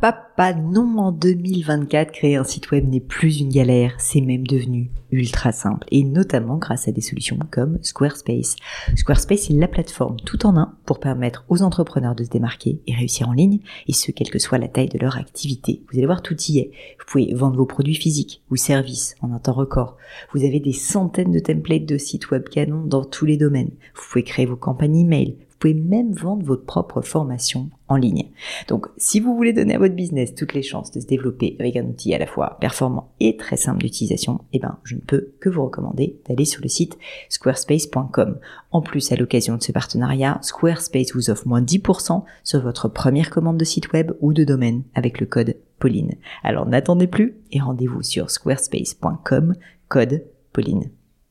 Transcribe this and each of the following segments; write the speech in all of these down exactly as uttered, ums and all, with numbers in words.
papa, non, en deux mille vingt-quatre, créer un site web n'est plus une galère, c'est même devenu ultra simple, et notamment grâce à des solutions comme Squarespace. Squarespace est la plateforme tout en un pour permettre aux entrepreneurs de se démarquer et réussir en ligne, et ce, quelle que soit la taille de leur activité. Vous allez voir, tout y est. Vous pouvez vendre vos produits physiques ou services en un temps record. Vous avez des centaines de templates de sites web canons dans tous les domaines. Vous pouvez créer vos campagnes email. Vous pouvez même vendre votre propre formation en ligne. Donc, si vous voulez donner à votre business toutes les chances de se développer avec un outil à la fois performant et très simple d'utilisation, eh ben, je ne peux que vous recommander d'aller sur le site squarespace point com. En plus, à l'occasion de ce partenariat, Squarespace vous offre moins dix pour cent sur votre première commande de site web ou de domaine avec le code Pauline. Alors, n'attendez plus et rendez-vous sur squarespace point com, code Pauline.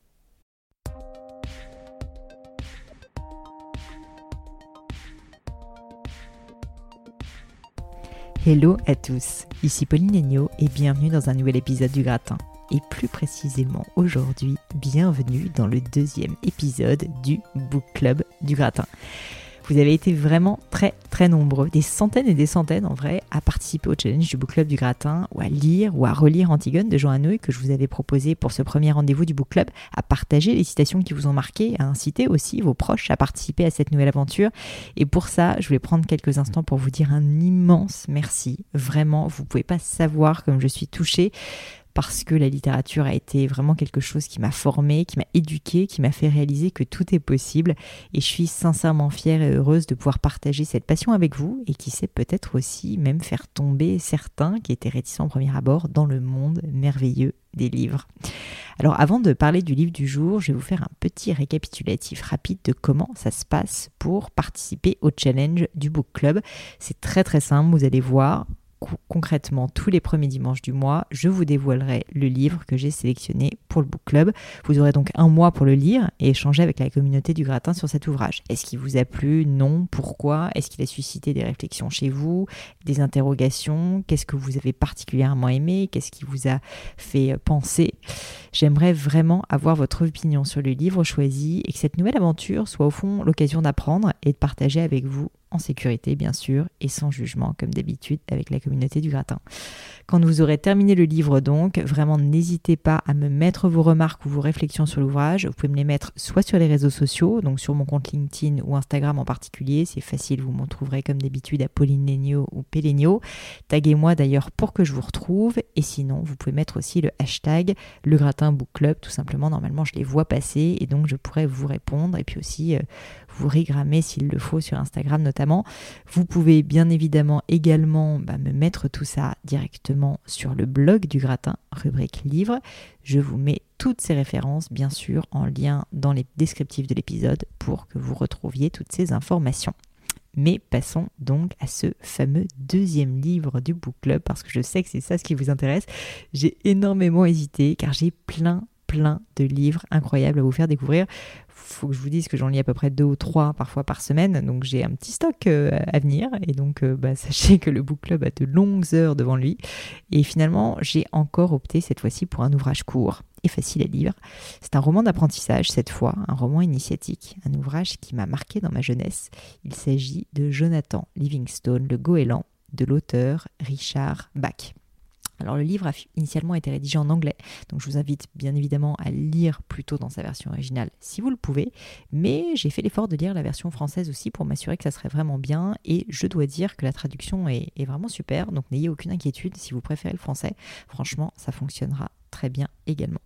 Hello à tous, ici Pauline Agneau et bienvenue dans un nouvel épisode du Gratin. Et plus précisément aujourd'hui, bienvenue dans le deuxième épisode du Book Club du Gratin. Vous avez été vraiment très très nombreux, des centaines et des centaines en vrai, à participer au challenge du Book Club du Gratin, ou à lire ou à relire Antigone de Jean Anouilh que je vous avais proposé pour ce premier rendez-vous du Book Club, à partager les citations qui vous ont marqué, à inciter aussi vos proches à participer à cette nouvelle aventure. Et pour ça, je voulais prendre quelques instants pour vous dire un immense merci. Vraiment, vous ne pouvez pas savoir comme je suis touchée, parce que la littérature a été vraiment quelque chose qui m'a formée, qui m'a éduquée, qui m'a fait réaliser que tout est possible. Et je suis sincèrement fière et heureuse de pouvoir partager cette passion avec vous et qui sait peut-être aussi même faire tomber certains qui étaient réticents au premier abord dans le monde merveilleux des livres. Alors avant de parler du livre du jour, je vais vous faire un petit récapitulatif rapide de comment ça se passe pour participer au challenge du Book Club. C'est très très simple, vous allez voir. Concrètement, tous les premiers dimanches du mois, je vous dévoilerai le livre que j'ai sélectionné pour le Book Club. Vous aurez donc un mois pour le lire et échanger avec la communauté du Gratin sur cet ouvrage. Est-ce qu'il vous a plu? Non. Pourquoi? Est-ce qu'il a suscité des réflexions chez vous? Des interrogations? Qu'est-ce que vous avez particulièrement aimé? Qu'est-ce qui vous a fait penser? J'aimerais vraiment avoir votre opinion sur le livre choisi et que cette nouvelle aventure soit au fond l'occasion d'apprendre et de partager avec vous en sécurité bien sûr et sans jugement comme d'habitude avec la communauté du Gratin. Quand vous aurez terminé le livre donc, vraiment n'hésitez pas à me mettre vos remarques ou vos réflexions sur l'ouvrage. Vous pouvez me les mettre soit sur les réseaux sociaux, donc sur mon compte LinkedIn ou Instagram en particulier, c'est facile, vous m'en trouverez comme d'habitude à Pauline Legnaud ou Pélegnaud. Taguez-moi d'ailleurs pour que je vous retrouve et sinon vous pouvez mettre aussi le hashtag Le Gratin Book Club, tout simplement, normalement je les vois passer et donc je pourrais vous répondre et puis aussi euh, vous rigrammer s'il le faut sur Instagram notamment. Vous pouvez bien évidemment également bah, me mettre tout ça directement sur le blog du Gratin, rubrique livre. Je vous mets toutes ces références bien sûr en lien dans les descriptifs de l'épisode pour que vous retrouviez toutes ces informations. Mais passons donc à ce fameux deuxième livre du Book Club parce que je sais que c'est ça ce qui vous intéresse. J'ai énormément hésité car j'ai plein plein de livres incroyables à vous faire découvrir. Faut que je vous dise que j'en lis à peu près deux ou trois parfois par semaine, donc j'ai un petit stock euh, à venir et donc euh, bah, sachez que le Book Club a de longues heures devant lui et finalement j'ai encore opté cette fois-ci pour un ouvrage court et facile à lire. C'est un roman d'apprentissage cette fois, un roman initiatique, un ouvrage qui m'a marqué dans ma jeunesse. Il s'agit de Jonathan Livingstone, le goéland, de l'auteur Richard Bach. Alors le livre a initialement été rédigé en anglais, donc je vous invite bien évidemment à lire plutôt dans sa version originale si vous le pouvez, mais j'ai fait l'effort de lire la version française aussi pour m'assurer que ça serait vraiment bien et je dois dire que la traduction est, est vraiment super, donc n'ayez aucune inquiétude si vous préférez le français, franchement ça fonctionnera très bien également.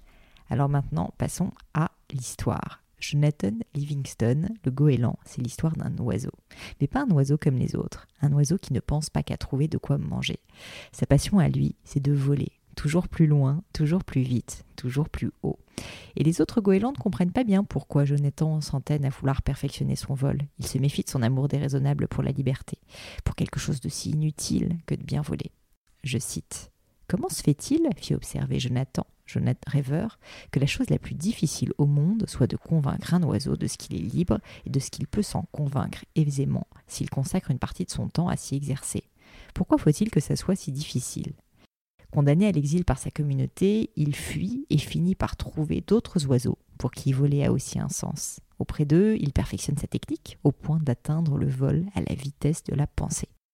Alors maintenant passons à l'histoire. Jonathan Livingstone, le goéland, c'est l'histoire d'un oiseau. Mais pas un oiseau comme les autres, un oiseau qui ne pense pas qu'à trouver de quoi manger. Sa passion à lui, c'est de voler, toujours plus loin, toujours plus vite, toujours plus haut. Et les autres goélands ne comprennent pas bien pourquoi Jonathan s'entête à vouloir perfectionner son vol. Il se méfie de son amour déraisonnable pour la liberté, pour quelque chose de si inutile que de bien voler. Je cite « Comment se fait-il, fit observer Jonathan, Jonathan rêveur, que la chose la plus difficile au monde soit de convaincre un oiseau de ce qu'il est libre et de ce qu'il peut s'en convaincre aisément s'il consacre une partie de son temps à s'y exercer. Pourquoi faut-il que ça soit si difficile ? Condamné à l'exil par sa communauté, il fuit et finit par trouver d'autres oiseaux pour qui voler a aussi un sens. Auprès d'eux, il perfectionne sa technique au point d'atteindre le vol à la vitesse de la pensée.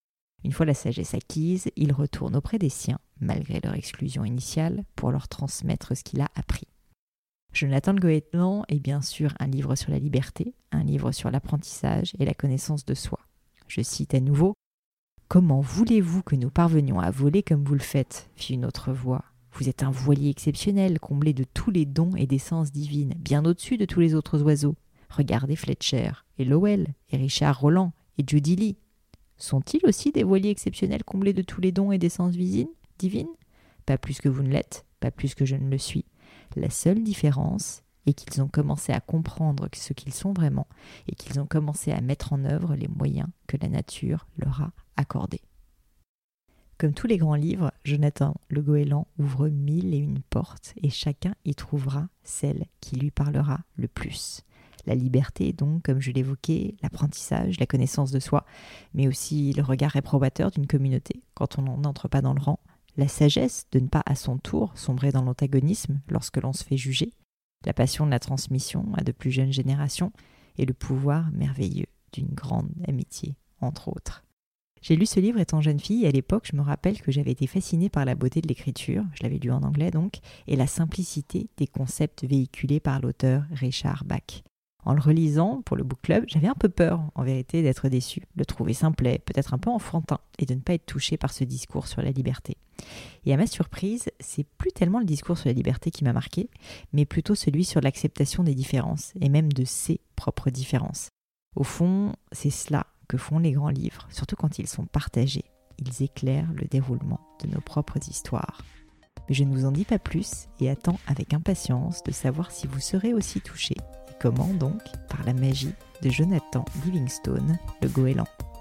Une fois la sagesse acquise, il retourne auprès des siens, malgré leur exclusion initiale, pour leur transmettre ce qu'il a appris. Jonathan Le Goéland est bien sûr un livre sur la liberté, un livre sur l'apprentissage et la connaissance de soi. Je cite à nouveau « Comment voulez-vous que nous parvenions à voler comme vous le faites ?» fit une autre voix. « Vous êtes un voilier exceptionnel, comblé de tous les dons et d'essence divine, bien au-dessus de tous les autres oiseaux. Regardez Fletcher, et Lowell, et Richard Roland, et Judy Lee. Sont-ils aussi des voiliers exceptionnels comblés de tous les dons et d'essence divine ? Pas plus que vous ne l'êtes, pas plus que je ne le suis. La seule différence est qu'ils ont commencé à comprendre ce qu'ils sont vraiment et qu'ils ont commencé à mettre en œuvre les moyens que la nature leur a accordés. » Comme tous les grands livres, Jonathan Le Goéland ouvre mille et une portes et chacun y trouvera celle qui lui parlera le plus. La liberté, donc, comme je l'évoquais, l'apprentissage, la connaissance de soi, mais aussi le regard réprobateur d'une communauté quand on n'entre pas dans le rang, la sagesse de ne pas à son tour sombrer dans l'antagonisme lorsque l'on se fait juger, la passion de la transmission à de plus jeunes générations et le pouvoir merveilleux d'une grande amitié, entre autres. J'ai lu ce livre étant jeune fille et à l'époque, je me rappelle que j'avais été fascinée par la beauté de l'écriture, je l'avais lu en anglais donc, et la simplicité des concepts véhiculés par l'auteur Richard Bach. En le relisant pour le book club, j'avais un peu peur, en vérité, d'être déçue, de le trouver simplet, peut-être un peu enfantin, et de ne pas être touchée par ce discours sur la liberté. Et à ma surprise, c'est plus tellement le discours sur la liberté qui m'a marqué, mais plutôt celui sur l'acceptation des différences, et même de ses propres différences. Au fond, c'est cela que font les grands livres, surtout quand ils sont partagés. Ils éclairent le déroulement de nos propres histoires. Mais je ne vous en dis pas plus et attends avec impatience de savoir si vous serez aussi touchés. Et comment donc ? Par la magie de Jonathan Livingstone Le Goéland.